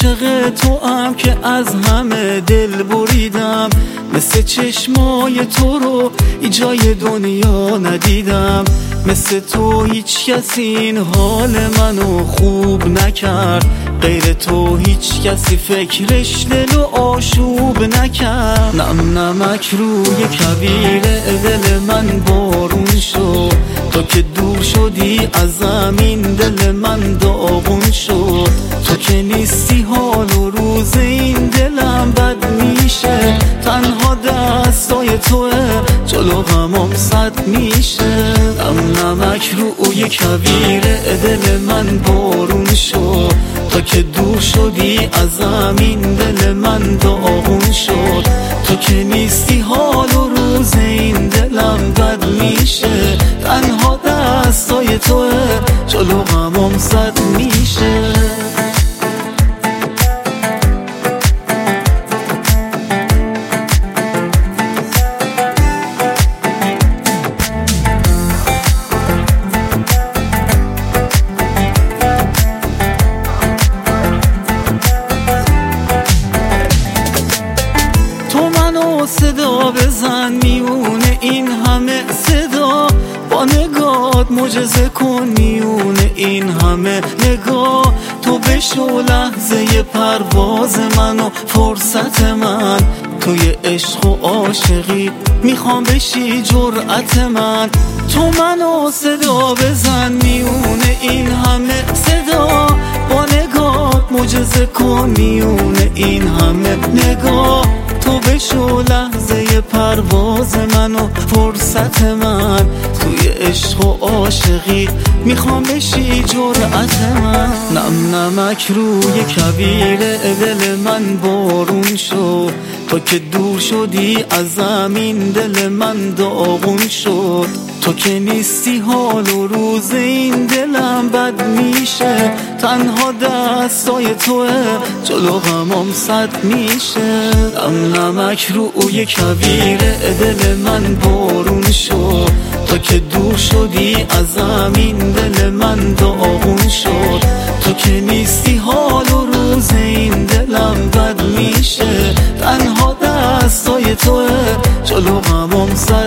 عاشق تو هم که از همه دل بریدم، مثل چشمای تو رو جای دنیا ندیدم. مثل تو هیچ کسی این حال منو خوب نکرد، غیر تو هیچ کسی فکرش دل و آشوب نکرد. نم نمک روی کویر دل من بارون شد، تو که دور شدی از زمین دل من داغون شد. تو که نیستی حال و روز این دلم بد میشه، تنها دستای توه جلو غمام صد میشه. نمک روی کویر دل من بارون شد، تو که دور شدی از زمین دل من داغون شد. تو که نیستی حال و روز این دلم بد میشه، تنها دستای توه جلو غمام صد میشه. صدا بزن میونه این همه صدا، با نگات معجزه کن میونه این همه نگاه. تو بشو لحظه پرواز من و فرصت من، توی عشق و عاشقی میخوام بشی جرأت من. تو منو صدا بزن میونه این همه صدا، با نگات معجزه کن میونه این همه نگاه. تو بشو لحظه پرواز من و فرصت من، توی عشق و عاشقی میخوام بشی جرأت من. نم نمک روی کویر دل من بارون شد، تو که دور شدی از زمین دل من داغون شد. تو که نیستی حال و روز این دلم بد میشه، تنها دستای توه جلو غمام صد میشه. نمک روی کویر دل من بارون شد، تو که دور شدی از زمین دل من داغون شد. تو که نیستی حال و روز این دلم بد میشه، تنها دستای توه جلو غمام صد